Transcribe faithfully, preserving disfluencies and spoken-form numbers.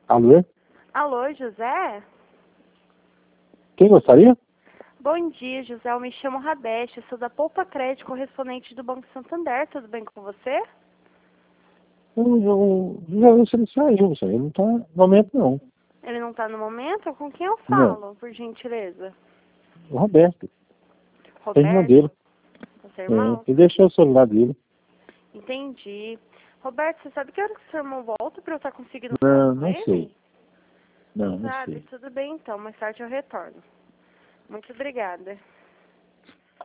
Alô? Alô, José? Quem gostaria? Bom dia, José. Eu me chamo Rabeste, eu sou da Poupa Crédito, correspondente do Banco Santander. Tudo bem com você? Eu, eu, eu, você não saiu, você não está no momento, não. Ele não está no momento? Com quem eu Não. falo, por gentileza? O Roberto. É irmão dele. Roberto? Você é É, irmão? ele deixou o celular dele. Entendi. Roberto, você sabe que hora que o seu irmão volta para eu estar conseguindo falar Não, com não sei. ele? Não, não Sabe? sei. Tudo bem então, mais tarde eu retorno. Muito obrigada.